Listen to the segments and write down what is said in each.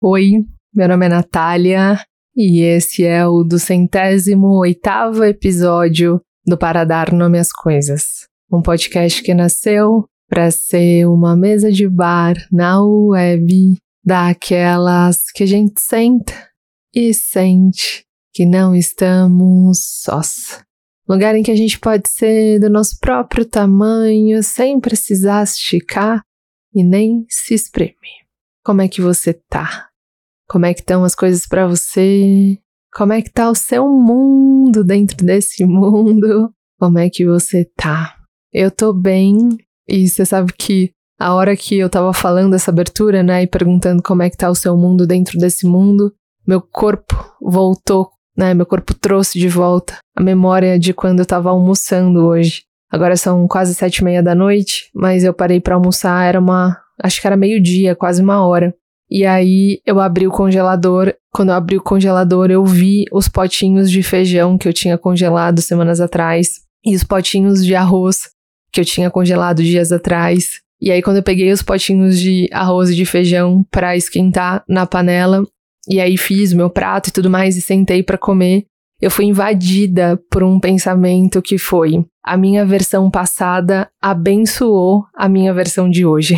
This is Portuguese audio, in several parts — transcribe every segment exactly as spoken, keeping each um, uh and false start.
Oi, meu nome é Natália e esse é o duzentésimo oitavo episódio do Para Dar Nome às Coisas, um podcast que nasceu para ser uma mesa de bar na web daquelas que a gente senta e sente que não estamos sós. Lugar em que a gente pode ser do nosso próprio tamanho sem precisar esticar e nem se espremer. Como é que você tá? Como é que estão as coisas pra você? Como é que tá o seu mundo dentro desse mundo? Como é que você tá? Eu tô bem, e você sabe que a hora que eu tava falando essa abertura, né, e perguntando como é que tá o seu mundo dentro desse mundo, meu corpo voltou, né, meu corpo trouxe de volta a memória de quando eu tava almoçando hoje. Agora são quase sete e meia da noite, mas eu parei pra almoçar, era uma, acho que era meio-dia, quase uma hora. E aí eu abri o congelador, quando eu abri o congelador eu vi os potinhos de feijão que eu tinha congelado semanas atrás e os potinhos de arroz que eu tinha congelado dias atrás. E aí quando eu peguei os potinhos de arroz e de feijão pra esquentar na panela, e aí fiz o meu prato e tudo mais e sentei pra comer, eu fui invadida por um pensamento que foi: a minha versão passada abençoou a minha versão de hoje.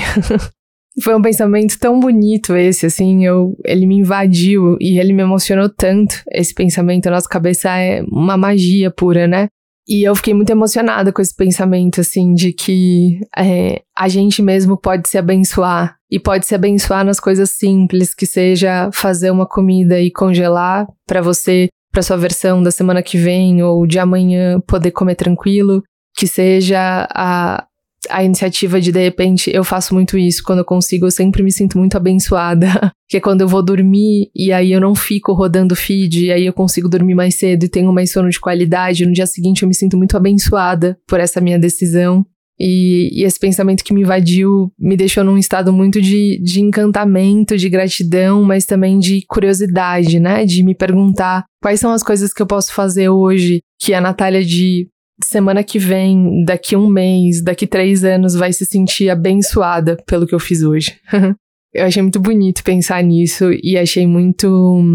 Foi um pensamento tão bonito esse, assim, eu, ele me invadiu e ele me emocionou tanto, esse pensamento. A nossa cabeça é uma magia pura, né? E eu fiquei muito emocionada com esse pensamento, assim, de que é, a gente mesmo pode se abençoar. E pode se abençoar nas coisas simples, que seja fazer uma comida e congelar pra você, pra sua versão da semana que vem ou de amanhã poder comer tranquilo. Que seja a... a iniciativa de, de repente, eu faço muito isso, quando eu consigo, eu sempre me sinto muito abençoada, que é quando eu vou dormir e aí eu não fico rodando feed, e aí eu consigo dormir mais cedo e tenho mais sono de qualidade, no dia seguinte eu me sinto muito abençoada por essa minha decisão, e, e esse pensamento que me invadiu me deixou num estado muito de, de encantamento, de gratidão, mas também de curiosidade, né, de me perguntar quais são as coisas que eu posso fazer hoje, que a Natália de semana que vem, daqui um mês, daqui três anos vai se sentir abençoada pelo que eu fiz hoje. Eu achei muito bonito pensar nisso e achei muito,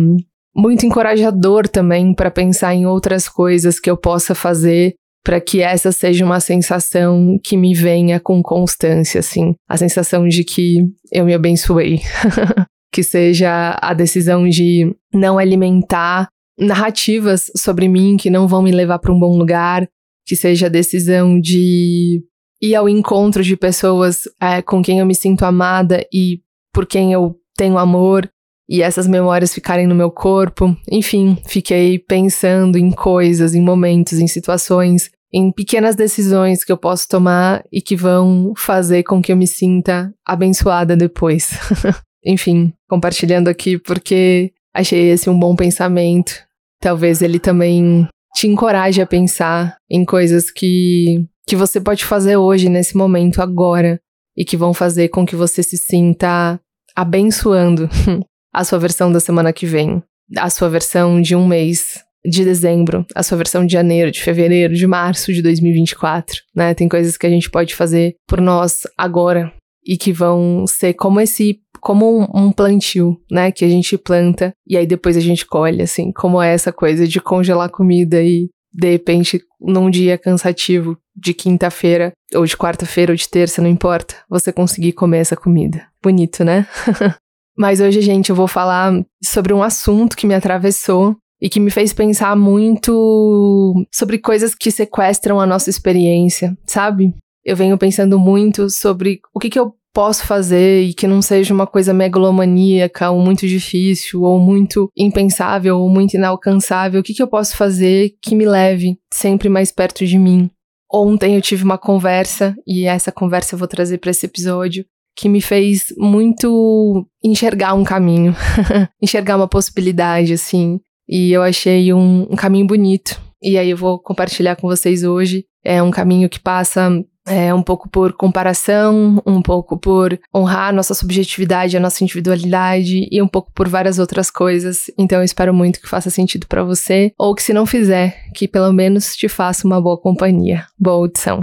muito encorajador também para pensar em outras coisas que eu possa fazer para que essa seja uma sensação que me venha com constância, assim. A sensação de que eu me abençoei. Que seja a decisão de não alimentar narrativas sobre mim que não vão me levar para um bom lugar. Que seja a decisão de ir ao encontro de pessoas é, com quem eu me sinto amada e por quem eu tenho amor, e essas memórias ficarem no meu corpo. Enfim, fiquei pensando em coisas, em momentos, em situações, em pequenas decisões que eu posso tomar e que vão fazer com que eu me sinta abençoada depois. Enfim, compartilhando aqui porque achei esse um bom pensamento. Talvez ele também te encoraje a pensar em coisas que, que você pode fazer hoje, nesse momento, agora, e que vão fazer com que você se sinta abençoando a sua versão da semana que vem, a sua versão de um mês de dezembro, a sua versão de janeiro, de fevereiro, de março de dois mil e vinte e quatro, né? Tem coisas que a gente pode fazer por nós agora e que vão ser como esse, como um, um plantio, né, que a gente planta e aí depois a gente colhe, assim, como é essa coisa de congelar comida e de repente num dia cansativo de quinta-feira ou de quarta-feira ou de terça, não importa, você conseguir comer essa comida. Bonito, né? Mas hoje, gente, eu vou falar sobre um assunto que me atravessou e que me fez pensar muito sobre coisas que sequestram a nossa experiência, sabe? Eu venho pensando muito sobre o que que eu posso fazer e que não seja uma coisa megalomaníaca ou muito difícil ou muito impensável ou muito inalcançável. O que que eu posso fazer que me leve sempre mais perto de mim? Ontem eu tive uma conversa, e essa conversa eu vou trazer para esse episódio, que me fez muito enxergar um caminho, enxergar uma possibilidade, assim, e eu achei um, um caminho bonito. E aí eu vou compartilhar com vocês hoje. É um caminho que passa é, um pouco por comparação, um pouco por honrar a nossa subjetividade, a nossa individualidade e um pouco por várias outras coisas. Então eu espero muito que faça sentido pra você, ou que se não fizer, que pelo menos te faça uma boa companhia. Boa audição.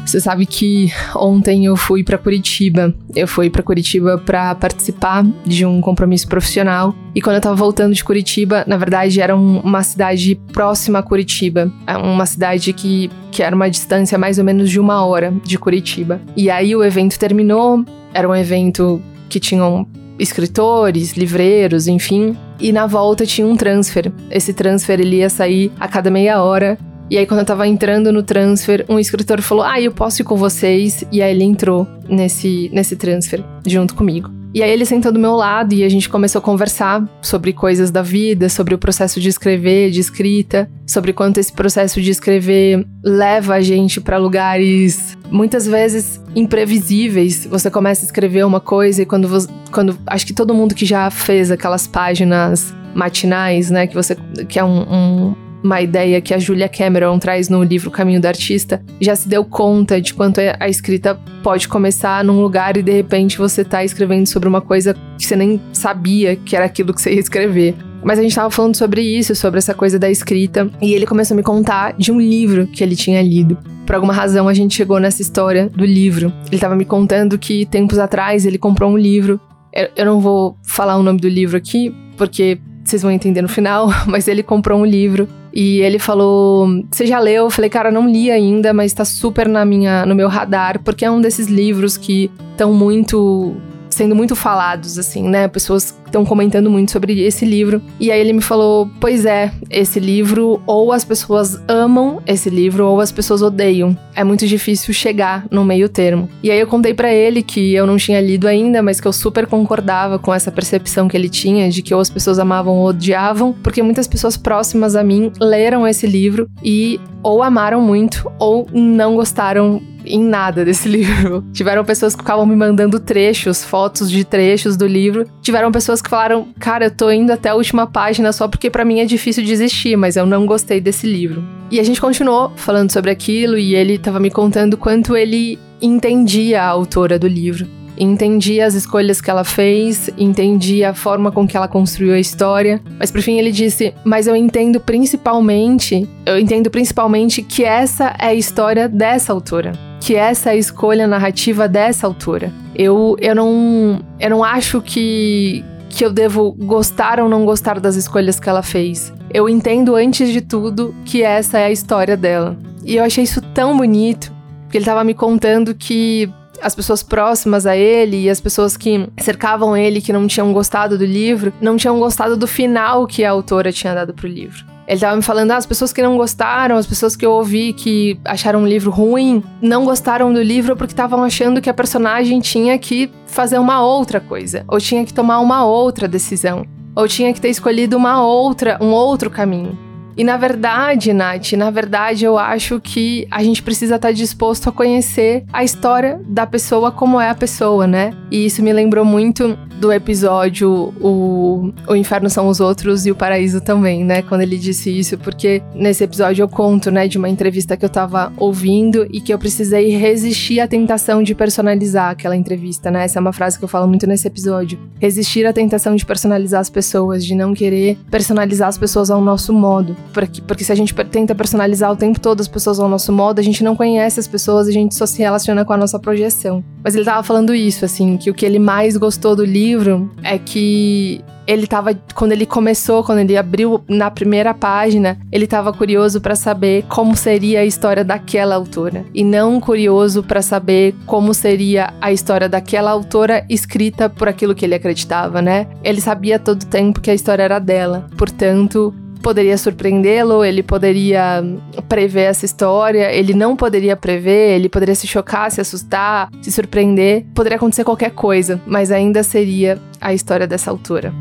Você sabe que ontem eu fui pra Curitiba. Eu fui pra Curitiba pra participar de um compromisso profissional. E quando eu tava voltando de Curitiba, na verdade era um, uma cidade próxima a Curitiba. É uma cidade que, que era uma distância mais ou menos de uma hora de Curitiba. E aí o evento terminou. Era um evento que tinham escritores, livreiros, enfim. E na volta tinha um transfer. Esse transfer ele ia sair a cada meia hora. E aí, quando eu tava entrando no transfer, um escritor falou, ah, eu posso ir com vocês? E aí ele entrou nesse, nesse transfer junto comigo. E aí ele sentou do meu lado e a gente começou a conversar sobre coisas da vida, sobre o processo de escrever, de escrita, sobre quanto esse processo de escrever leva a gente pra lugares muitas vezes imprevisíveis. Você começa a escrever uma coisa e quando você, quando acho que todo mundo que já fez aquelas páginas matinais, né, que você que é um, um uma ideia que a Julia Cameron traz no livro Caminho do Artista, já se deu conta de quanto a escrita pode começar num lugar e de repente você tá escrevendo sobre uma coisa que você nem sabia que era aquilo que você ia escrever. Mas a gente tava falando sobre isso, sobre essa coisa da escrita, e ele começou a me contar de um livro que ele tinha lido. Por alguma razão a gente chegou nessa história do livro. Ele tava me contando que tempos atrás ele comprou um livro. Eu, eu não vou falar o nome do livro aqui, porque vocês vão entender no final, mas ele comprou um livro e ele falou, você já leu? Eu falei, cara, não li ainda, mas tá super na minha, no meu radar, porque é um desses livros que estão muito, sendo muito falados, assim, né? Pessoas estão comentando muito sobre esse livro. E aí ele me falou, pois é, esse livro, ou as pessoas amam esse livro, ou as pessoas odeiam. É muito difícil chegar no meio termo. E aí eu contei pra ele que eu não tinha lido ainda, mas que eu super concordava com essa percepção que ele tinha de que ou as pessoas amavam ou odiavam, porque muitas pessoas próximas a mim leram esse livro e ou amaram muito, ou não gostaram em nada desse livro. Tiveram pessoas que ficavam me mandando trechos, fotos de trechos do livro. Tiveram pessoas que falaram, cara, eu tô indo até a última página só porque pra mim é difícil desistir, mas eu não gostei desse livro. E a gente continuou falando sobre aquilo e ele tava me contando quanto ele entendia a autora do livro. Entendia as escolhas que ela fez, entendia a forma com que ela construiu a história, mas por fim ele disse, mas eu entendo principalmente, eu entendo principalmente que essa é a história dessa autora, que essa é a escolha narrativa dessa autora. Eu, eu, não, eu não acho que, que eu devo gostar ou não gostar das escolhas que ela fez. Eu entendo antes de tudo que essa é a história dela. E eu achei isso tão bonito, porque ele estava me contando que as pessoas próximas a ele e as pessoas que cercavam ele, que não tinham gostado do livro, não tinham gostado do final que a autora tinha dado pro livro. Ele tava me falando, ah, as pessoas que não gostaram, as pessoas que eu ouvi que acharam o livro ruim, não gostaram do livro porque estavam achando que a personagem tinha que fazer uma outra coisa, ou tinha que tomar uma outra decisão, ou tinha que ter escolhido uma outra, um outro caminho. E na verdade, Nath, na verdade eu acho que a gente precisa estar disposto a conhecer a história da pessoa como é a pessoa, né? E isso me lembrou muito do episódio o, o Inferno São os Outros e o Paraíso também, né? Quando ele disse isso, porque nesse episódio eu conto, né, de uma entrevista que eu tava ouvindo e que eu precisei resistir à tentação de personalizar aquela entrevista, né? Essa é uma frase que eu falo muito nesse episódio. Resistir à tentação de personalizar as pessoas, de não querer personalizar as pessoas ao nosso modo. Porque, porque se a gente tenta personalizar o tempo todo as pessoas ao nosso modo, a gente não conhece as pessoas, a gente só se relaciona com a nossa projeção. Mas ele tava falando isso, assim, que o que ele mais gostou do livro é que ele tava, quando ele começou, quando ele abriu na primeira página, ele tava curioso pra saber como seria a história daquela autora. E não curioso pra saber como seria a história daquela autora escrita por aquilo que ele acreditava, né? Ele sabia todo o tempo que a história era dela. Portanto, poderia surpreendê-lo, ele poderia prever essa história, ele não poderia prever, ele poderia se chocar, se assustar, se surpreender. Poderia acontecer qualquer coisa, mas ainda seria a história dessa autora.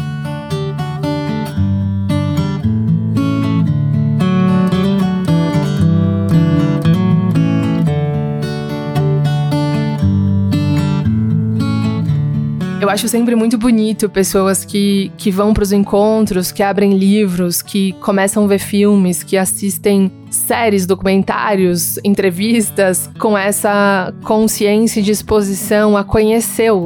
Eu acho sempre muito bonito pessoas que, que vão para os encontros, que abrem livros, que começam a ver filmes, que assistem séries, documentários, entrevistas, com essa consciência e disposição a conhecer o outro.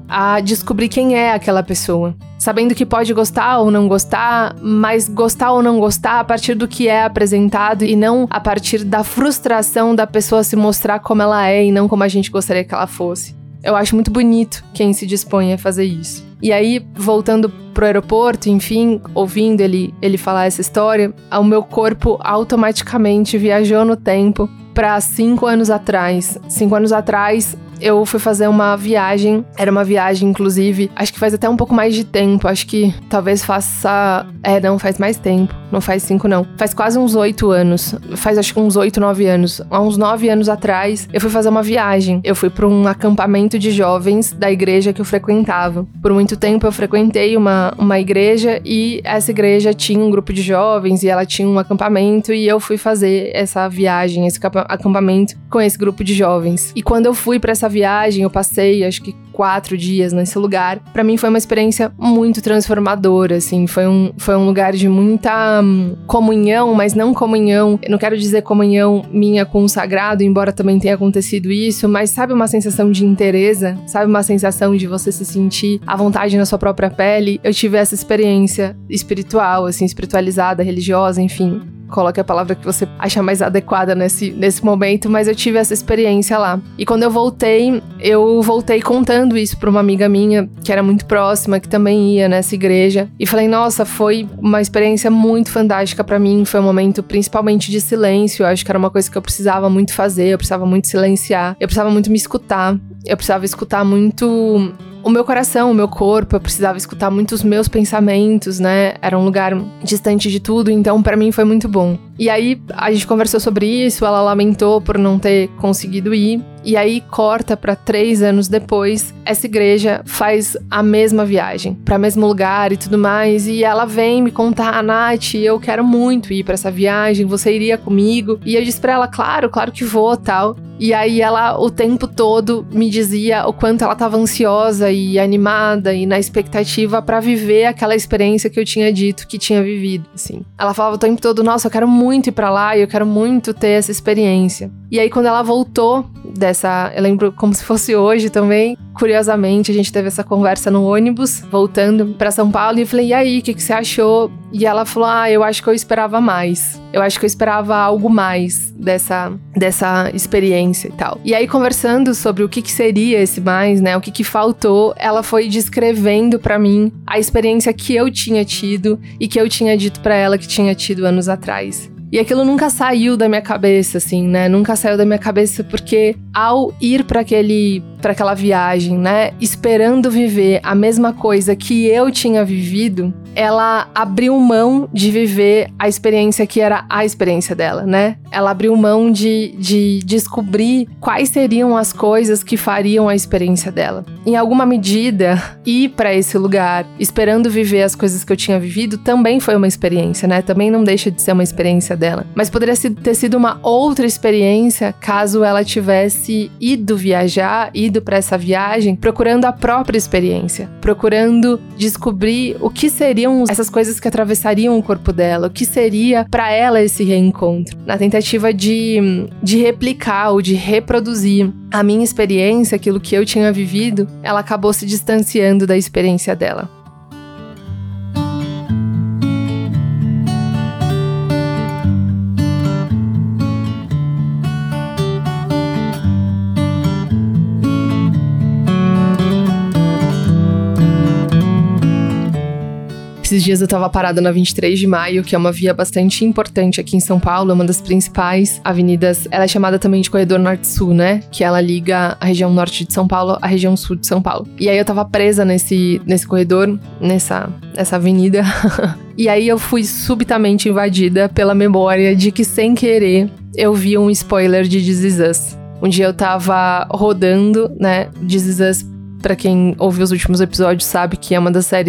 a descobrir quem é aquela pessoa. Sabendo que pode gostar ou não gostar, mas gostar ou não gostar a partir do que é apresentado e não a partir da frustração da pessoa se mostrar como ela é e não como a gente gostaria que ela fosse. Eu acho muito bonito quem se dispõe a fazer isso. E aí, voltando pro aeroporto, enfim, ouvindo ele, ele falar essa história, o meu corpo automaticamente viajou no tempo para cinco anos atrás. Cinco anos atrás, eu fui fazer uma viagem, era uma viagem, inclusive, acho que faz até um pouco mais de tempo, acho que talvez faça... É, não, faz mais tempo, não faz cinco não, faz quase uns oito anos, faz acho que uns oito, nove anos, há uns nove anos atrás, eu fui fazer uma viagem, eu fui para um acampamento de jovens da igreja que eu frequentava. Por muito tempo eu frequentei uma, uma igreja e essa igreja tinha um grupo de jovens e ela tinha um acampamento e eu fui fazer essa viagem, esse acampamento com esse grupo de jovens. E quando eu fui para essa viagem, eu passei acho que quatro dias nesse lugar. Pra mim foi uma experiência muito transformadora, assim, foi um, foi um lugar de muita hum, comunhão, mas não comunhão, eu não quero dizer comunhão minha com o sagrado, embora também tenha acontecido isso, mas sabe uma sensação de inteireza? Sabe uma sensação de você se sentir à vontade na sua própria pele? Eu tive essa experiência espiritual, assim, espiritualizada, religiosa, enfim. Coloque a palavra que você acha mais adequada nesse, nesse momento, mas eu tive essa experiência lá. E quando eu voltei, eu voltei contando isso pra uma amiga minha, que era muito próxima, que também ia nessa igreja. E falei, nossa, foi uma experiência muito fantástica pra mim. Foi um momento principalmente de silêncio. Eu acho que era uma coisa que eu precisava muito fazer, eu precisava muito silenciar, eu precisava muito me escutar. Eu precisava escutar muito... o meu coração, o meu corpo, eu precisava escutar muito os meus pensamentos, né? Era um lugar distante de tudo, então pra mim foi muito bom. E aí a gente conversou sobre isso, ela lamentou por não ter conseguido ir. E aí corta pra três anos depois, essa igreja faz a mesma viagem, pra mesmo lugar e tudo mais. E ela vem me contar, Nath, eu quero muito ir pra essa viagem, você iria comigo? E eu disse pra ela, claro, claro que vou, tal. E aí ela, o tempo todo, me dizia o quanto ela tava ansiosa e animada e na expectativa pra viver aquela experiência que eu tinha dito que tinha vivido, assim. Ela falava o tempo todo, nossa, eu quero muito ir pra lá e eu quero muito ter essa experiência. E aí quando ela voltou dessa, eu lembro como se fosse hoje também, curiosamente, a gente teve essa conversa no ônibus, voltando pra São Paulo, e eu falei, e aí, o que, que você achou? E ela falou, ah, eu acho que eu esperava mais. Eu acho que eu esperava algo mais dessa, dessa experiência e tal. E aí, conversando sobre o que, que seria esse mais, né, o que, que faltou, ela foi descrevendo pra mim a experiência que eu tinha tido e que eu tinha dito pra ela que tinha tido anos atrás. E aquilo nunca saiu da minha cabeça, assim, né? Nunca saiu da minha cabeça porque ao ir para aquele, para aquela viagem, né? Esperando viver a mesma coisa que eu tinha vivido, ela abriu mão de viver a experiência que era a experiência dela, né? Ela abriu mão de, de descobrir quais seriam as coisas que fariam a experiência dela. Em alguma medida, ir para esse lugar, esperando viver as coisas que eu tinha vivido, também foi uma experiência, né? Também não deixa de ser uma experiência dela. Mas poderia ter sido uma outra experiência caso ela tivesse ido viajar, ido para essa viagem, procurando a própria experiência, procurando descobrir o que seriam essas coisas que atravessariam o corpo dela, o que seria para ela esse reencontro, na tentativa de, de replicar ou de reproduzir a minha experiência, aquilo que eu tinha vivido, ela acabou se distanciando da experiência dela. Esses dias eu tava parada na vinte e três de maio, que é uma via bastante importante aqui em São Paulo, é uma das principais avenidas. Ela é chamada também de Corredor Norte-Sul, né? Que ela liga a região norte de São Paulo à região sul de São Paulo. E aí eu tava presa nesse, nesse corredor, nessa, nessa avenida. E aí eu fui subitamente invadida pela memória de que, sem querer, eu vi um spoiler de This Is Us. Um dia eu tava rodando, né? This Is Us, pra quem ouviu os últimos episódios, sabe que é uma das séries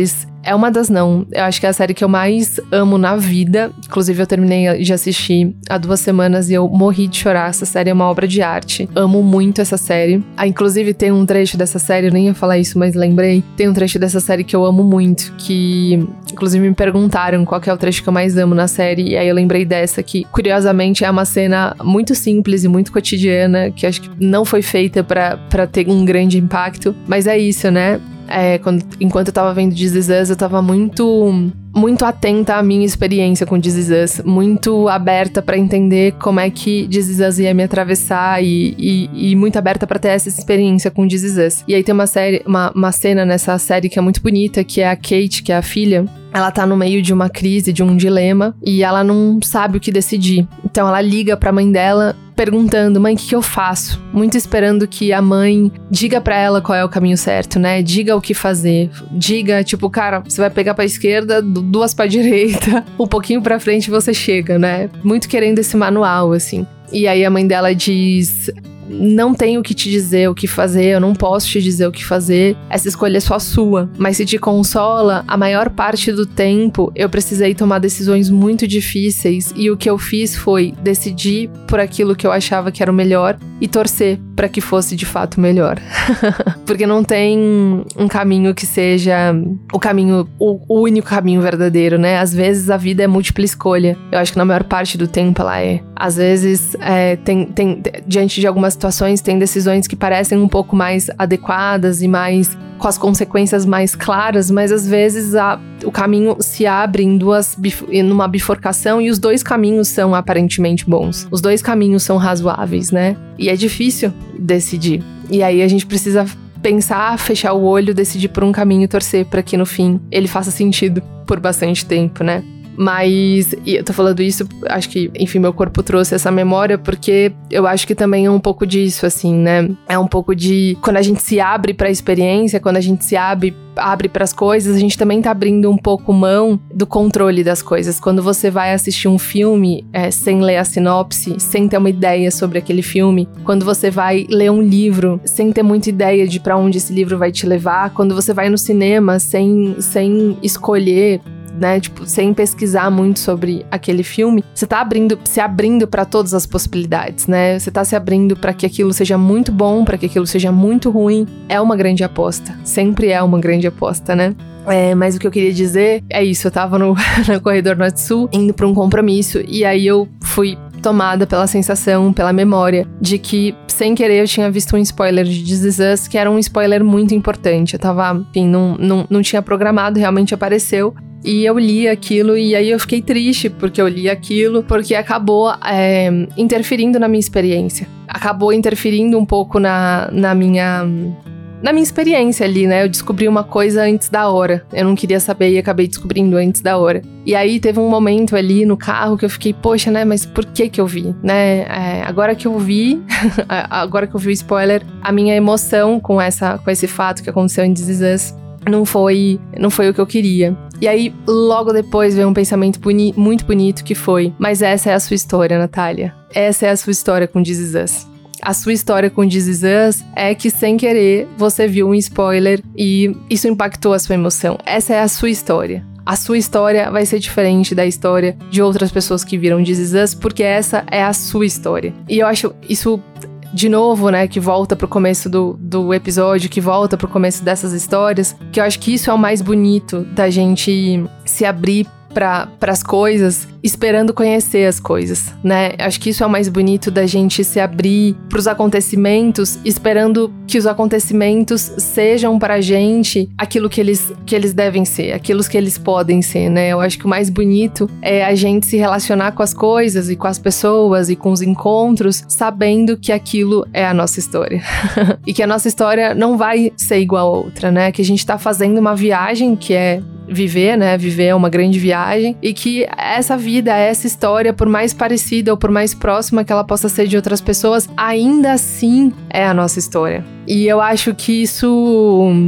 É uma das não. Eu acho que é a série que eu mais amo na vida. Inclusive, eu terminei de assistir há duas semanas e eu morri de chorar. Essa série é uma obra de arte. Amo muito essa série. Ah, inclusive, tem um trecho dessa série, eu nem ia falar isso, mas lembrei. Tem um trecho dessa série que eu amo muito, que inclusive me perguntaram qual que é o trecho que eu mais amo na série. E aí eu lembrei dessa, que curiosamente é uma cena muito simples e muito cotidiana, que acho que não foi feita pra, pra ter um grande impacto. Mas é isso, né? É, quando, enquanto eu tava vendo This Is Us, eu tava muito, muito atenta à minha experiência com This Is Us, muito aberta pra entender como é que This Is Us ia me atravessar e, e, e muito aberta pra ter essa experiência com This Is Us. E aí tem uma, série, uma, uma cena nessa série que é muito bonita, que é a Kate, que é a filha. Ela tá no meio de uma crise, de um dilema, e ela não sabe o que decidir. Então ela liga pra mãe dela perguntando: mãe, o que, que eu faço? Muito esperando que a mãe diga pra ela qual é o caminho certo, né? Diga o que fazer. Diga, tipo, cara, você vai pegar pra esquerda, duas pra direita, um pouquinho pra frente você chega, né? Muito querendo esse manual, assim. E aí a mãe dela diz: não tenho o que te dizer o que fazer, eu não posso te dizer o que fazer, essa escolha é só sua. Mas se te consola, a maior parte do tempo eu precisei tomar decisões muito difíceis e o que eu fiz foi decidir por aquilo que eu achava que era o melhor e torcer para que fosse de fato melhor. Porque não tem um caminho que seja o caminho, o, o único caminho verdadeiro, né? Às vezes a vida é múltipla escolha. Eu acho que na maior parte do tempo ela é. Às vezes, é, tem, tem, diante de algumas situações, tem decisões que parecem um pouco mais adequadas e mais com as consequências mais claras, mas às vezes a, o caminho se abre em duas, numa bifurcação e os dois caminhos são aparentemente bons. Os dois caminhos são razoáveis, né? E é difícil decidir. E aí a gente precisa pensar, fechar o olho, decidir por um caminho e torcer para que no fim ele faça sentido por bastante tempo, né? Mas, e eu tô falando isso, acho que, enfim, meu corpo trouxe essa memória porque eu acho que também é um pouco disso, assim, né? É um pouco de, quando a gente se abre pra experiência, quando a gente se abre, abre pras coisas, a gente também tá abrindo um pouco mão do controle das coisas. Quando você vai assistir um filme é, sem ler a sinopse, sem ter uma ideia sobre aquele filme, quando você vai ler um livro sem ter muita ideia de pra onde esse livro vai te levar, quando você vai no cinema sem, sem escolher, né, tipo, sem pesquisar muito sobre aquele filme, você tá abrindo, se abrindo pra todas as possibilidades, né? Você tá se abrindo pra que aquilo seja muito bom, pra que aquilo seja muito ruim. É uma grande aposta. Sempre é uma grande aposta, né? É, mas o que eu queria dizer é isso, eu tava no, no corredor norte-sul, indo pra um compromisso, e aí eu fui tomada pela sensação, pela memória, de que, sem querer, eu tinha visto um spoiler de This Is Us, que era um spoiler muito importante. Eu tava, enfim, não, não, não tinha programado, realmente apareceu. E eu li aquilo e aí eu fiquei triste porque eu li aquilo, porque acabou é, interferindo na minha experiência. Acabou interferindo um pouco na, na minha... na minha experiência ali, né? Eu descobri uma coisa antes da hora. Eu não queria saber e acabei descobrindo antes da hora. E aí teve um momento ali no carro que eu fiquei, poxa, né? Mas por que que eu vi, né? É, agora que eu vi, agora que eu vi o spoiler, a minha emoção com, essa, com esse fato que aconteceu em This Is Us não foi, não foi o que eu queria. E aí, logo depois, veio um pensamento boni- muito bonito que foi: mas essa é a sua história, Natália. Essa é a sua história com This Is Us. A sua história com This Is Us é que, sem querer, você viu um spoiler e isso impactou a sua emoção. Essa é a sua história. A sua história vai ser diferente da história de outras pessoas que viram This Is Us, porque essa é a sua história. E eu acho isso... de novo, né, que volta pro começo do, do episódio, que volta pro começo dessas histórias, que eu acho que isso é o mais bonito da gente se abrir para as coisas, esperando conhecer as coisas, né? Acho que isso é o mais bonito da gente se abrir para os acontecimentos, esperando que os acontecimentos sejam pra gente aquilo que eles, que eles devem ser, aquilo que eles podem ser, né? Eu acho que o mais bonito é a gente se relacionar com as coisas e com as pessoas e com os encontros, sabendo que aquilo é a nossa história. E que a nossa história não vai ser igual a outra, né? Que a gente tá fazendo uma viagem que é viver, né? Viver é uma grande viagem e que essa vida, essa história, por mais parecida ou por mais próxima que ela possa ser de outras pessoas, ainda assim é a nossa história. E eu acho que isso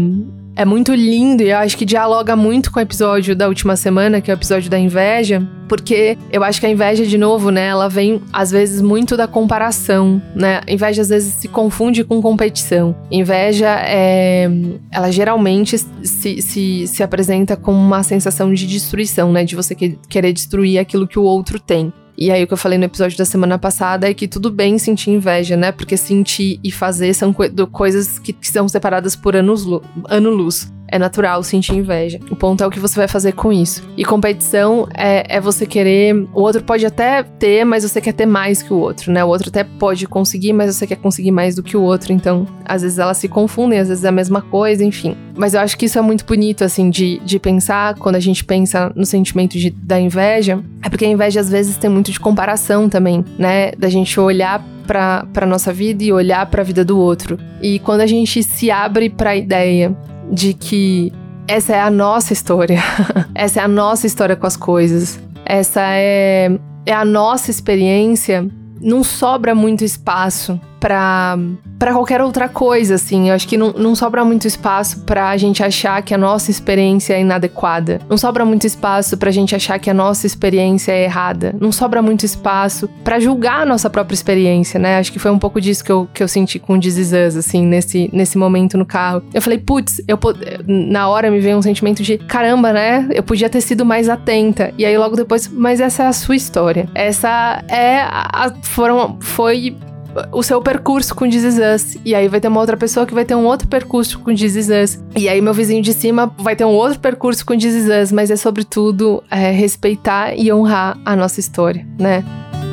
é muito lindo e eu acho que dialoga muito com o episódio da última semana, que é o episódio da inveja, porque eu acho que a inveja, de novo, né, ela vem, às vezes, muito da comparação, né? A inveja, às vezes, se confunde com competição. Inveja, é, ela geralmente se, se, se apresenta como uma sensação de destruição, né? De você que, querer destruir aquilo que o outro tem. E aí o que eu falei no episódio da semana passada é que tudo bem sentir inveja, né? Porque sentir e fazer são co- coisas que, que são separadas por anos-luz. Ano-luz. É natural sentir inveja. O ponto é o que você vai fazer com isso. E competição é, é você querer... O outro pode até ter, mas você quer ter mais que o outro, né? O outro até pode conseguir, mas você quer conseguir mais do que o outro. Então, às vezes elas se confundem, às vezes é a mesma coisa, enfim. Mas eu acho que isso é muito bonito, assim, de, de pensar, quando a gente pensa no sentimento de, da inveja, é porque a inveja, às vezes, tem muito de comparação também, né? Da gente olhar pra, pra nossa vida e olhar pra vida do outro. E quando a gente se abre pra ideia de que essa é a nossa história, essa é a nossa história com as coisas, essa é, é a nossa experiência, não sobra muito espaço pra, pra qualquer outra coisa, assim. Eu acho que não, não sobra muito espaço pra gente achar que a nossa experiência é inadequada. Não sobra muito espaço pra gente achar que a nossa experiência é errada. Não sobra muito espaço pra julgar a nossa própria experiência, né? Acho que foi um pouco disso que eu, que eu senti com This Is Us, assim, nesse, nesse momento no carro. Eu falei, putz, eu, na hora me veio um sentimento de, caramba, né? Eu podia ter sido mais atenta. E aí logo depois, mas essa é a sua história. Essa é a, foram, foi... o seu percurso com This Is Us. E aí vai ter uma outra pessoa que vai ter um outro percurso com This Is Us. E aí meu vizinho de cima vai ter um outro percurso com This Is Us. Mas é sobretudo é, respeitar e honrar a nossa história, né?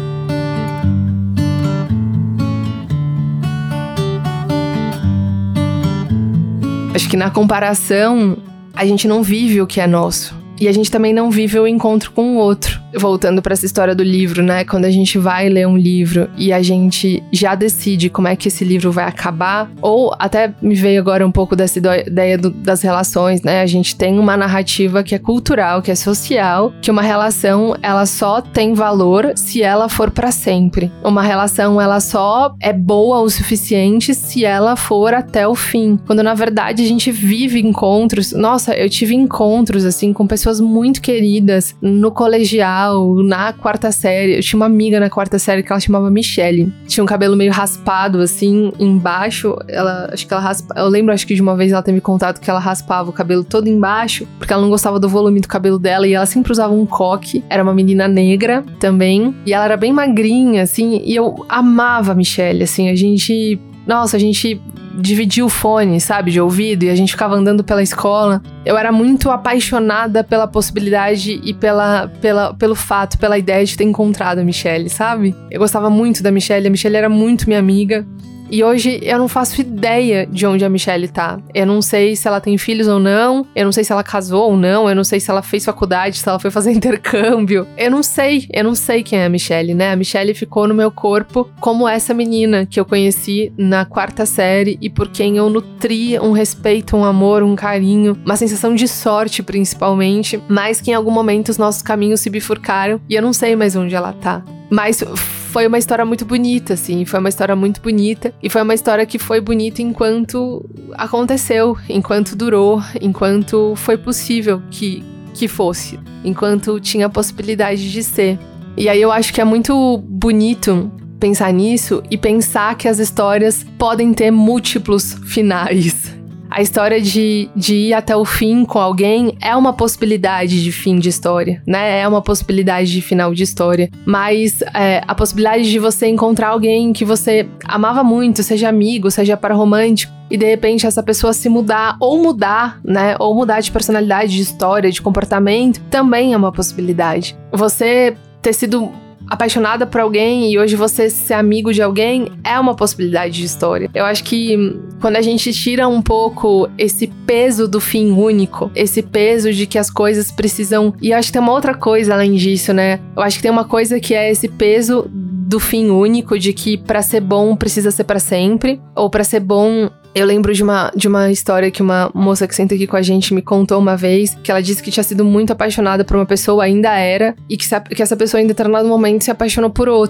Acho que na comparação a gente não vive o que é nosso. E a gente também não vive o encontro com o outro. Voltando pra essa história do livro, né? Quando a gente vai ler um livro e a gente já decide como é que esse livro vai acabar, ou até me veio agora um pouco dessa ideia do, das relações, né? A gente tem uma narrativa que é cultural, que é social, que uma relação, ela só tem valor se ela for pra sempre. Uma relação, ela só é boa o suficiente se ela for até o fim. Quando, na verdade, a gente vive encontros... Nossa, eu tive encontros, assim, com pessoas muito queridas no colegial, na quarta série. Eu tinha uma amiga na quarta série que ela chamava Michelle. Tinha um cabelo meio raspado, assim, embaixo. Ela, acho que ela raspa... Eu lembro, acho que de uma vez ela teve me contado que ela raspava o cabelo todo embaixo, porque ela não gostava do volume do cabelo dela, e ela sempre usava um coque. Era uma menina negra também, e ela era bem magrinha, assim, e eu amava a Michelle, assim, a gente... Nossa, a gente... dividia o fone, sabe, de ouvido, e a gente ficava andando pela escola. Eu era muito apaixonada pela possibilidade e pela, pela, pelo fato, pela ideia de ter encontrado a Michelle, sabe? Eu gostava muito da Michelle, a Michelle era muito minha amiga. E hoje eu não faço ideia de onde a Michelle tá. Eu não sei se ela tem filhos ou não, eu não sei se ela casou ou não, eu não sei se ela fez faculdade, se ela foi fazer intercâmbio. Eu não sei, eu não sei quem é a Michelle, né? A Michelle ficou no meu corpo como essa menina que eu conheci na quarta série e por quem eu nutri um respeito, um amor, um carinho, uma sensação de sorte principalmente, mas que em algum momento os nossos caminhos se bifurcaram e eu não sei mais onde ela tá. Mas foi uma história muito bonita, assim, foi uma história muito bonita, e foi uma história que foi bonita enquanto aconteceu, enquanto durou, enquanto foi possível que, que fosse, enquanto tinha a possibilidade de ser. E aí eu acho que é muito bonito pensar nisso e pensar que as histórias podem ter múltiplos finais. A história de, de ir até o fim com alguém é uma possibilidade de fim de história, né? É uma possibilidade de final de história. Mas é, a possibilidade de você encontrar alguém que você amava muito, seja amigo, seja par romântico, e de repente essa pessoa se mudar, ou mudar, né? Ou mudar de personalidade, de história, de comportamento, também é uma possibilidade. Você ter sido apaixonada por alguém e hoje você ser amigo de alguém é uma possibilidade de história. Eu acho que quando a gente tira um pouco esse peso do fim único, esse peso de que as coisas precisam... E eu acho que tem uma outra coisa além disso, né? Eu acho que tem uma coisa que é esse peso do fim único, de que pra ser bom precisa ser pra sempre, ou pra ser bom... Eu lembro de uma, de uma história que uma moça que senta aqui com a gente me contou uma vez, que ela disse que tinha sido muito apaixonada por uma pessoa, ainda era, e que, se, que essa pessoa em determinado momento se apaixonou por outra.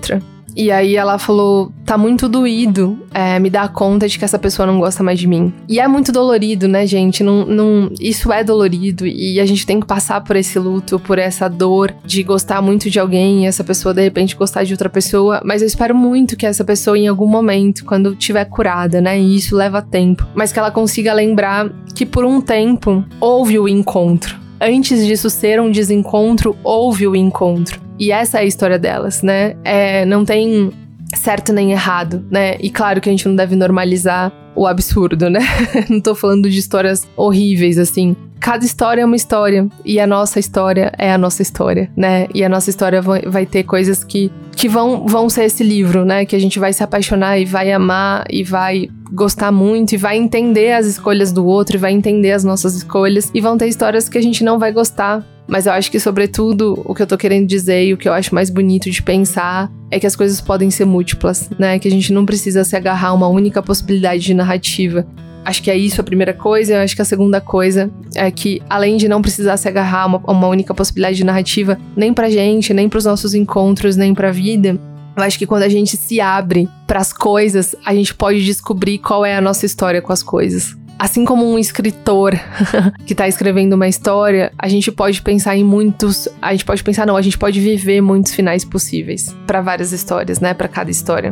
E aí ela falou, tá muito doído é, me dar conta de que essa pessoa não gosta mais de mim. E é muito dolorido, né, gente? Não, não, isso é dolorido e a gente tem que passar por esse luto, por essa dor de gostar muito de alguém e essa pessoa de repente gostar de outra pessoa. Mas eu espero muito que essa pessoa em algum momento, quando tiver curada, né, e isso leva tempo, mas que ela consiga lembrar que por um tempo houve o encontro. Antes disso ser um desencontro, houve o encontro. E essa é a história delas, né? É, não tem certo nem errado, né? E claro que a gente não deve normalizar o absurdo, né? Não tô falando de histórias horríveis, assim. Cada história é uma história. E a nossa história é a nossa história, né? E a nossa história vai, vai ter coisas que, que vão, vão ser esse livro, né? Que a gente vai se apaixonar e vai amar e vai gostar muito e vai entender as escolhas do outro e vai entender as nossas escolhas. E vão ter histórias que a gente não vai gostar. Mas eu acho que, sobretudo, o que eu tô querendo dizer e o que eu acho mais bonito de pensar é que as coisas podem ser múltiplas, né? Que a gente não precisa se agarrar a uma única possibilidade de narrativa. Acho que é isso a primeira coisa. Eu acho que a segunda coisa é que, além de não precisar se agarrar a uma, a uma única possibilidade de narrativa, nem pra gente, nem pros nossos encontros, nem pra vida, eu acho que quando a gente se abre pras coisas, a gente pode descobrir qual é a nossa história com as coisas. Assim como um escritor que tá escrevendo uma história, a gente pode pensar em muitos... A gente pode pensar, não, a gente pode viver muitos finais possíveis pra várias histórias, né? Pra cada história.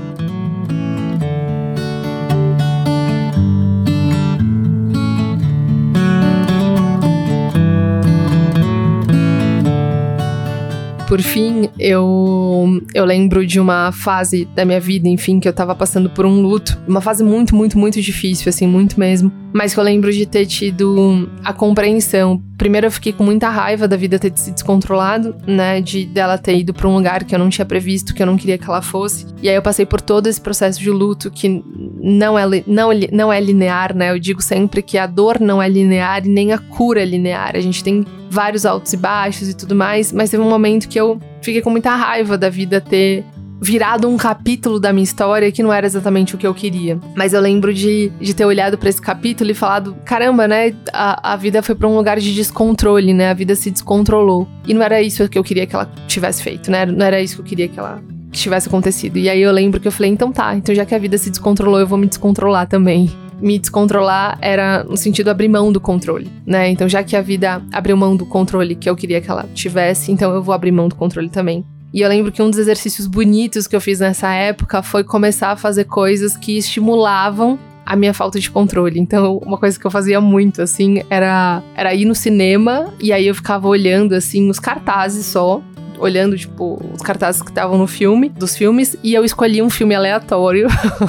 Por fim, eu, eu lembro de uma fase da minha vida, enfim, que eu tava passando por um luto. Uma fase muito, muito, muito difícil, assim, muito mesmo. Mas que eu lembro de ter tido a compreensão. Primeiro eu fiquei com muita raiva da vida ter se descontrolado, né? De dela ter ido pra um lugar que eu não tinha previsto, que eu não queria que ela fosse. E aí eu passei por todo esse processo de luto que não é, não, não é linear, né? Eu digo sempre que a dor não é linear e nem a cura é linear. A gente tem vários altos e baixos e tudo mais, mas teve um momento que eu fiquei com muita raiva da vida ter virado um capítulo da minha história que não era exatamente o que eu queria. Mas eu lembro de, de ter olhado pra esse capítulo e falado, caramba, né, a, a vida foi pra um lugar de descontrole, né, a vida se descontrolou. E não era isso que eu queria que ela tivesse feito, né, não era isso que eu queria que ela que tivesse acontecido. E aí eu lembro que eu falei, então tá, então já que a vida se descontrolou, eu vou me descontrolar também. Me descontrolar era no sentido abrir mão do controle, né? Então já que a vida abriu mão do controle que eu queria que ela tivesse, então eu vou abrir mão do controle também. E eu lembro que um dos exercícios bonitos que eu fiz nessa época foi começar a fazer coisas que estimulavam a minha falta de controle. Então, uma coisa que eu fazia muito, assim, era, era ir no cinema e aí eu ficava olhando, assim, os cartazes só. Olhando, tipo, os cartazes que estavam no filme, dos filmes, e eu escolhia um filme aleatório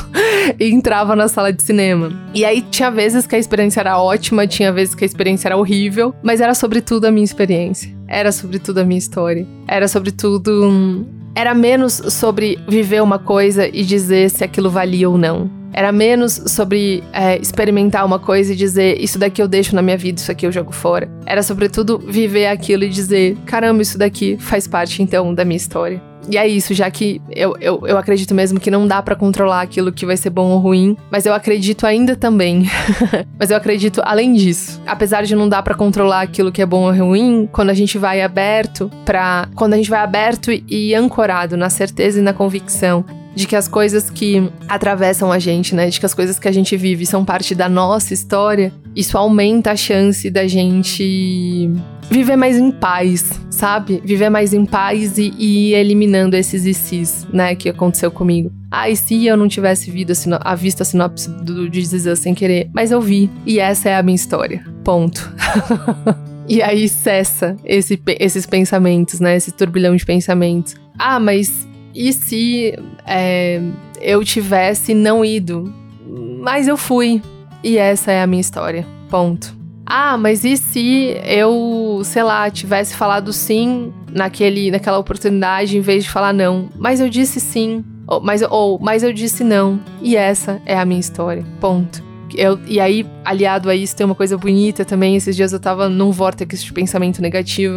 e entrava na sala de cinema. E aí tinha vezes que a experiência era ótima, tinha vezes que a experiência era horrível, mas era sobretudo a minha experiência. Era sobretudo a minha história. Era sobretudo... Hum, era menos sobre viver uma coisa e dizer se aquilo valia ou não. Era menos sobre é, experimentar uma coisa e dizer, isso daqui eu deixo na minha vida, isso aqui eu jogo fora. Era, sobretudo, viver aquilo e dizer, caramba, isso daqui faz parte, então, da minha história. E é isso, já que eu, eu, eu acredito mesmo que não dá pra controlar aquilo que vai ser bom ou ruim, mas eu acredito ainda também. Mas eu acredito além disso. Apesar de não dar pra controlar aquilo que é bom ou ruim, quando a gente vai aberto pra... Quando a gente vai aberto e, e ancorado na certeza e na convicção de que as coisas que atravessam a gente, né, de que as coisas que a gente vive são parte da nossa história, isso aumenta a chance da gente viver mais em paz, sabe? Viver mais em paz e, e eliminando esses e sis, né, que aconteceu comigo. Ah, e se eu não tivesse visto a, sino- a vista a sinopse do This Is Us sem querer? Mas eu vi, e essa é a minha história. Ponto. E aí cessa esse, esses pensamentos, né, esse turbilhão de pensamentos. Ah, mas... E se é, eu tivesse não ido? Mas eu fui. E essa é a minha história. Ponto. Ah, mas e se eu, sei lá, tivesse falado sim naquele, naquela oportunidade em vez de falar não? Mas eu disse sim. Ou mas, ou, mas eu disse não. E essa é a minha história. Ponto. Eu, e aí, aliado a isso, tem uma coisa bonita também. Esses dias eu tava num vórtice de pensamento negativo.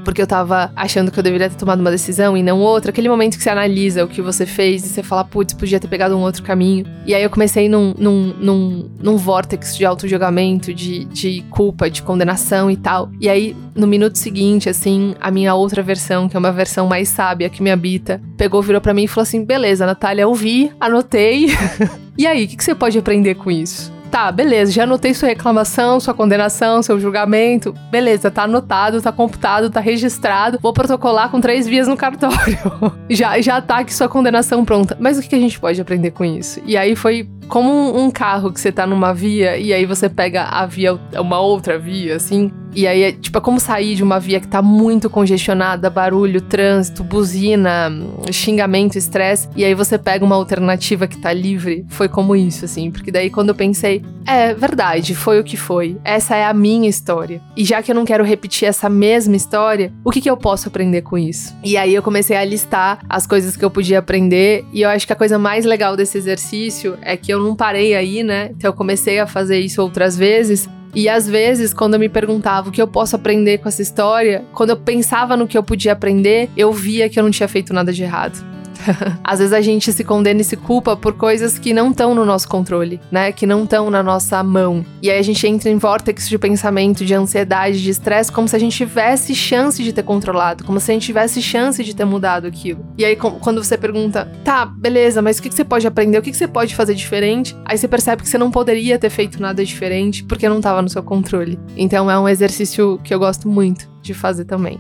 porque eu tava achando que eu deveria ter tomado uma decisão e não outra. Aquele momento que você analisa o que você fez e você fala, putz, podia ter pegado um outro caminho. E aí eu comecei num, num, num, num vórtex de autojulgamento, de, de culpa, de condenação e tal. E aí, no minuto seguinte, assim, a minha outra versão, que é uma versão mais sábia que me habita, pegou, virou pra mim e falou assim, beleza, Natália, eu vi, anotei. E aí, o que, que você pode aprender com isso? Tá, beleza, já anotei sua reclamação, sua condenação, seu julgamento. Beleza, tá anotado, tá computado, tá registrado. Vou protocolar com três vias no cartório. já, já tá aqui sua condenação pronta. Mas o que, que a gente pode aprender com isso? E aí foi como um, um carro que você tá numa via e aí você pega a via, uma outra via, assim. E aí, é, tipo, é como sair de uma via que tá muito congestionada, barulho, trânsito, buzina, xingamento, estresse. E aí você pega uma alternativa que tá livre. Foi como isso, assim. Porque daí quando eu pensei, é verdade, foi o que foi. Essa é a minha história. E já que eu não quero repetir essa mesma história, o que que eu posso aprender com isso? E aí eu comecei a listar as coisas que eu podia aprender. E eu acho que a coisa mais legal desse exercício é que eu não parei aí, né? Então eu comecei a fazer isso outras vezes. E às vezes, quando eu me perguntava o que eu posso aprender com essa história, quando eu pensava no que eu podia aprender, eu via que eu não tinha feito nada de errado. Às vezes a gente se condena e se culpa por coisas que não estão no nosso controle, né? Que não estão na nossa mão. E aí a gente entra em vórtice de pensamento, de ansiedade, de estresse, como se a gente tivesse chance de ter controlado, como se a gente tivesse chance de ter mudado aquilo. E aí quando você pergunta, tá, beleza, mas o que você pode aprender? O que você pode fazer diferente? Aí você percebe que você não poderia ter feito nada diferente porque não estava no seu controle. Então é um exercício que eu gosto muito de fazer também.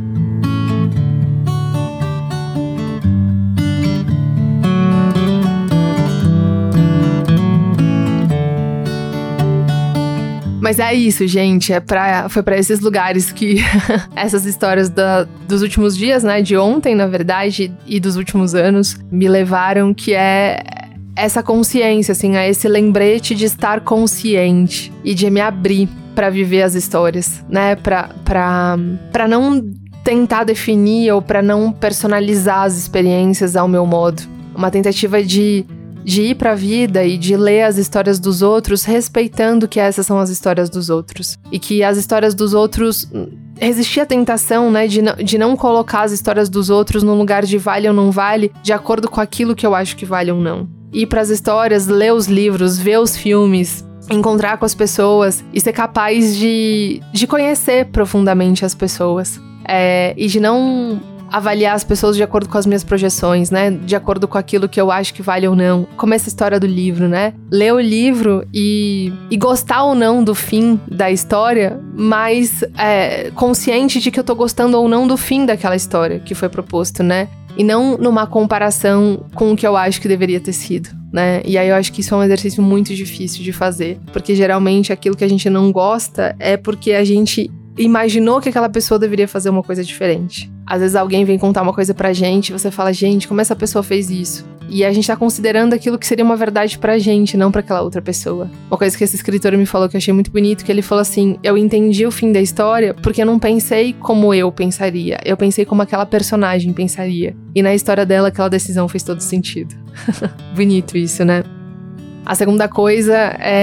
Mas é isso, gente, é pra, foi pra esses lugares que essas histórias da, dos últimos dias, né, de ontem, na verdade, e dos últimos anos, me levaram, que é essa consciência, assim, a esse lembrete de estar consciente e de me abrir pra viver as histórias, né, pra, pra, pra não tentar definir ou pra não personalizar as experiências ao meu modo. Uma tentativa de... de ir pra vida e de ler as histórias dos outros, respeitando que essas são as histórias dos outros. E que as histórias dos outros... Existia a tentação, né, de não, de não colocar as histórias dos outros no lugar de vale ou não vale, de acordo com aquilo que eu acho que vale ou não. Ir pras histórias, ler os livros, ver os filmes, encontrar com as pessoas e ser capaz de, de conhecer profundamente as pessoas. É, e de não... avaliar as pessoas de acordo com as minhas projeções, né? De acordo com aquilo que eu acho que vale ou não. Como essa história do livro, né? Ler o livro e, e gostar ou não do fim da história, mas é, consciente de que eu tô gostando ou não do fim daquela história que foi proposto, né? E não numa comparação com o que eu acho que deveria ter sido, né? E aí eu acho que isso é um exercício muito difícil de fazer, porque geralmente aquilo que a gente não gosta é porque a gente imaginou que aquela pessoa deveria fazer uma coisa diferente. Às vezes alguém vem contar uma coisa pra gente e você fala, gente, como essa pessoa fez isso? E a gente tá considerando aquilo que seria uma verdade pra gente, não pra aquela outra pessoa. Uma coisa que esse escritor me falou que eu achei muito bonito, que ele falou assim, eu entendi o fim da história porque eu não pensei como eu pensaria, eu pensei como aquela personagem pensaria. E na história dela, aquela decisão fez todo sentido. Bonito isso, né? A segunda coisa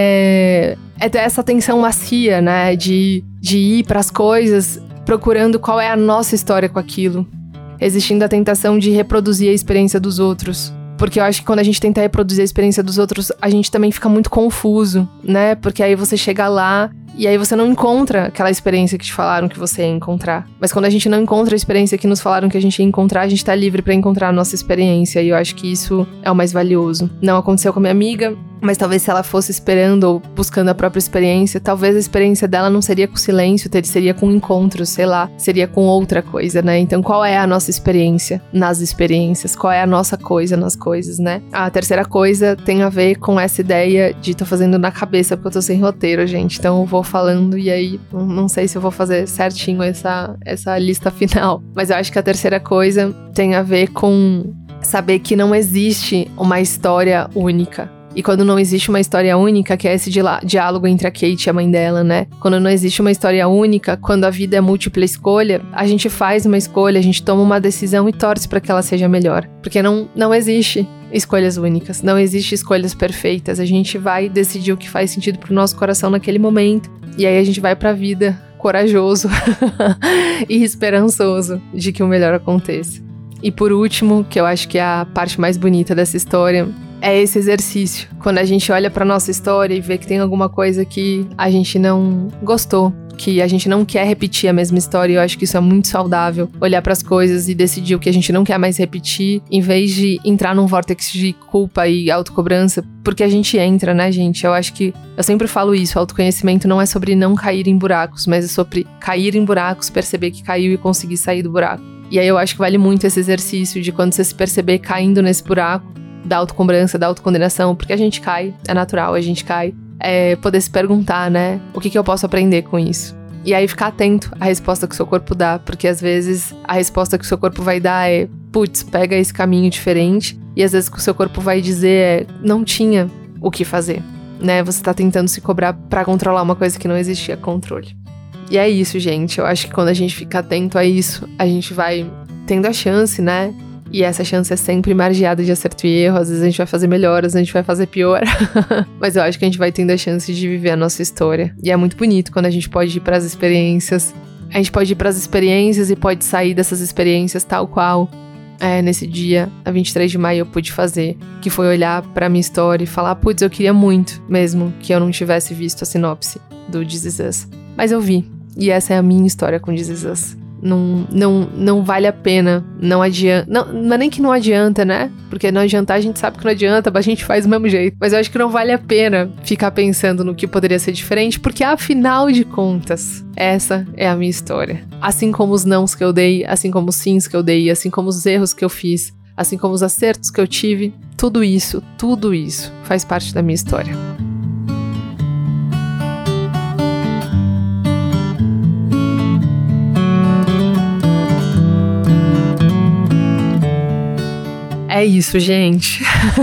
é, é ter essa atenção macia, né? De, de ir pras coisas procurando qual é a nossa história com aquilo. Existindo a tentação de reproduzir a experiência dos outros. Porque eu acho que quando a gente tenta reproduzir a experiência dos outros, a gente também fica muito confuso, né? Porque aí você chega lá e aí você não encontra aquela experiência que te falaram que você ia encontrar. Mas quando a gente não encontra a experiência que nos falaram que a gente ia encontrar, a gente tá livre pra encontrar a nossa experiência. E eu acho que isso é o mais valioso. Não aconteceu com a minha amiga, mas talvez se ela fosse esperando ou buscando a própria experiência, talvez a experiência dela não seria com silêncio, seria com encontros, sei lá, seria com outra coisa, né? Então qual é a nossa experiência nas experiências? Qual é a nossa coisa nas coisas, né? A terceira coisa tem a ver com essa ideia de tô fazendo na cabeça, porque eu tô sem roteiro, gente. Então eu vou falando e aí não sei se eu vou fazer certinho essa, essa lista final. Mas eu acho que a terceira coisa tem a ver com saber que não existe uma história única. E quando não existe uma história única, que é esse diálogo entre a Kate e a mãe dela, né? Quando não existe uma história única, quando a vida é múltipla escolha, a gente faz uma escolha, a gente toma uma decisão e torce para que ela seja melhor. Porque não, não existe escolhas únicas, não existe escolhas perfeitas. A gente vai decidir o que faz sentido pro nosso coração naquele momento. E aí a gente vai pra vida corajoso e esperançoso de que o melhor aconteça. E por último, que eu acho que é a parte mais bonita dessa história, é esse exercício. Quando a gente olha pra nossa história e vê que tem alguma coisa que a gente não gostou, que a gente não quer repetir a mesma história, eu acho que isso é muito saudável. Olhar pras coisas e decidir o que a gente não quer mais repetir, em vez de entrar num vórtice de culpa e autocobrança, porque a gente entra, né, gente? Eu acho que, eu sempre falo isso, autoconhecimento não é sobre não cair em buracos, mas é sobre cair em buracos, perceber que caiu e conseguir sair do buraco. E aí eu acho que vale muito esse exercício de quando você se perceber caindo nesse buraco, da autocobrança, da autocondenação, porque a gente cai, é natural, a gente cai. É poder se perguntar, né, o que que eu posso aprender com isso? E aí ficar atento à resposta que o seu corpo dá, porque às vezes a resposta que o seu corpo vai dar é, putz, pega esse caminho diferente, e às vezes o que o seu corpo vai dizer é, não tinha o que fazer, né, você tá tentando se cobrar pra controlar uma coisa que não existia controle. E é isso, gente, eu acho que quando a gente fica atento a isso, a gente vai tendo a chance, né, e essa chance é sempre margeada de acerto e erro. Às vezes a gente vai fazer melhor, às vezes a gente vai fazer pior. Mas eu acho que a gente vai tendo a chance de viver a nossa história. E é muito bonito quando a gente pode ir pras experiências. A gente pode ir pras experiências e pode sair dessas experiências tal qual é, nesse dia, a vinte e três de maio, eu pude fazer. Que foi olhar pra minha história e falar, putz, eu queria muito mesmo que eu não tivesse visto a sinopse do This Is Us. Mas eu vi. E essa é a minha história com This Is Us. Não, não, não vale a pena, não adianta, não, não é nem que não adianta, né, porque não adiantar a gente sabe que não adianta, mas a gente faz do mesmo jeito, mas eu acho que não vale a pena ficar pensando no que poderia ser diferente, porque afinal de contas, essa é a minha história, assim como os nãos que eu dei, assim como os sims que eu dei, assim como os erros que eu fiz, assim como os acertos que eu tive, tudo isso, tudo isso faz parte da minha história. É isso, gente.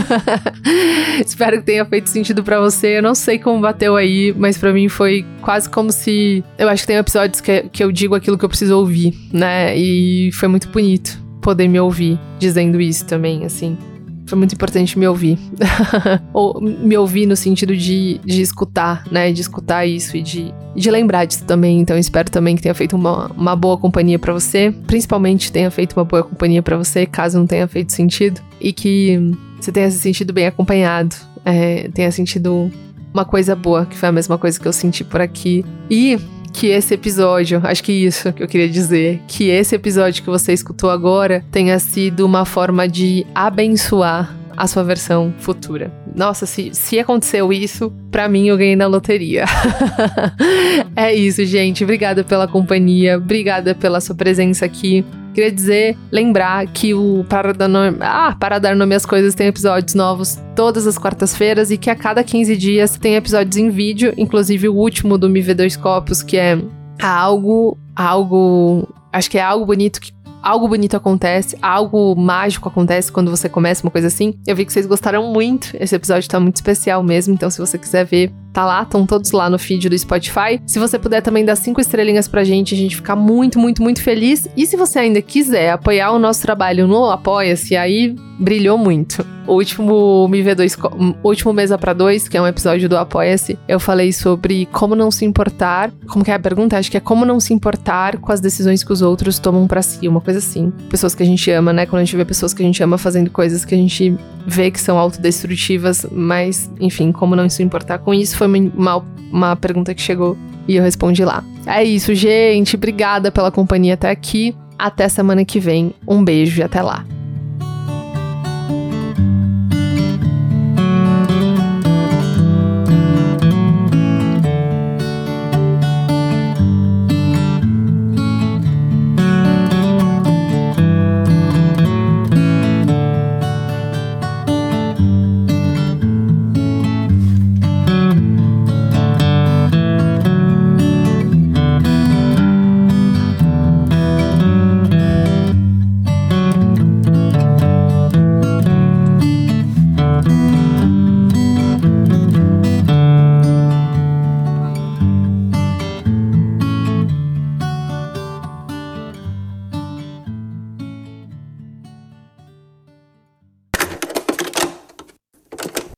Espero que tenha feito sentido pra você. Eu não sei como bateu aí, mas pra mim foi quase como se... Eu acho que tem episódios que, que eu digo aquilo que eu preciso ouvir, né? E foi muito bonito poder me ouvir dizendo isso também, assim. Foi muito importante me ouvir. Ou me ouvir no sentido de, de escutar, né? De escutar isso e de, de lembrar disso também. Então, eu espero também que tenha feito uma, uma boa companhia pra você. Principalmente tenha feito uma boa companhia pra você, caso não tenha feito sentido. E que você tenha se sentido bem acompanhado. É, tenha sentido uma coisa boa, que foi a mesma coisa que eu senti por aqui. E... que esse episódio, acho que isso que eu queria dizer, que esse episódio que você escutou agora tenha sido uma forma de abençoar a sua versão futura. Nossa, se, se aconteceu isso, pra mim eu ganhei na loteria. É isso, gente. Obrigada pela companhia, obrigada pela sua presença aqui. Queria dizer, lembrar que o Para Dar Nome, ah, Para Dar Nome às Coisas tem episódios novos todas as quartas-feiras e que a cada quinze dias tem episódios em vídeo, inclusive o último do Me Vê Dois Copos, que é algo, algo, acho que é algo bonito que Algo bonito acontece, algo mágico acontece quando você começa uma coisa assim. Eu vi que vocês gostaram muito, esse episódio tá muito especial mesmo, então se você quiser ver, tá lá, estão todos lá no feed do Spotify. Se você puder também dar cinco estrelinhas pra gente, a gente fica muito, muito, muito feliz. E se você ainda quiser apoiar o nosso trabalho no Apoia-se, aí brilhou muito. O último Me Vê Dois, o último Mesa Pra Dois, que é um episódio do Apoia-se, eu falei sobre como não se importar, como que é a pergunta? Acho que é como não se importar com as decisões que os outros tomam pra si, uma coisa assim. Pessoas que a gente ama, né? Quando a gente vê pessoas que a gente ama fazendo coisas que a gente vê que são autodestrutivas, mas, enfim, como não se importar com isso, foi uma, uma pergunta que chegou e eu respondi lá. É isso, gente. Obrigada pela companhia até aqui. Até semana que vem. Um beijo e até lá.